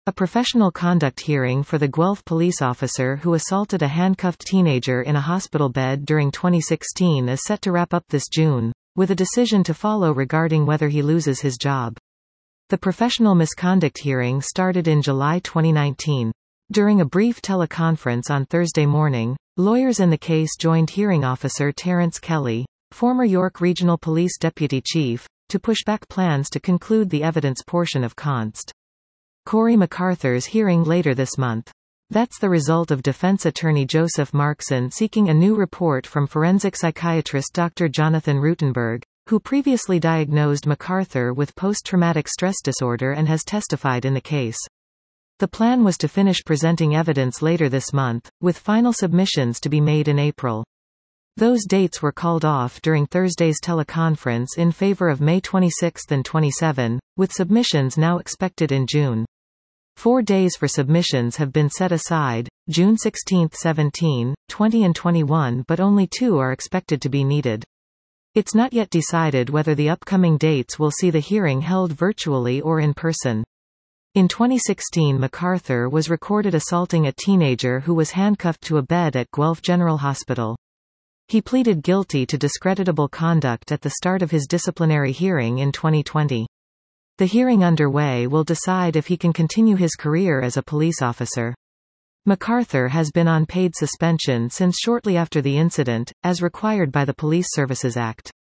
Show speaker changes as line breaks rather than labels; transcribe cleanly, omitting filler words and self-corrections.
A professional conduct hearing for the Guelph police officer who assaulted a handcuffed teenager in a hospital bed during 2016 is set to wrap up this June, with a decision to follow regarding whether he loses his job. The professional misconduct hearing started in July 2019. During a brief teleconference on Thursday morning, lawyers in the case joined hearing officer Terence Kelly, former York Regional Police Deputy Chief, to push back plans to conclude the evidence portion of Const. Corey MacArthur's hearing later this month. That's the result of defense attorney Joseph Markson seeking a new report from forensic psychiatrist Dr. Jonathan Rutenberg, who previously diagnosed MacArthur with post-traumatic stress disorder and has testified in the case. The plan was to finish presenting evidence later this month, with final submissions to be made in April. Those dates were called off during Thursday's teleconference in favor of May 26 and 27, with submissions now expected in June. 4 days for submissions have been set aside, June 16, 17, 20 and 21, but only 2 are expected to be needed. It's not yet decided whether the upcoming dates will see the hearing held virtually or in person. In 2016, MacArthur was recorded assaulting a teenager who was handcuffed to a bed at Guelph General Hospital. He pleaded guilty to discreditable conduct at the start of his disciplinary hearing in 2020. The hearing underway will decide if he can continue his career as a police officer. MacArthur has been on paid suspension since shortly after the incident, as required by the Police Services Act.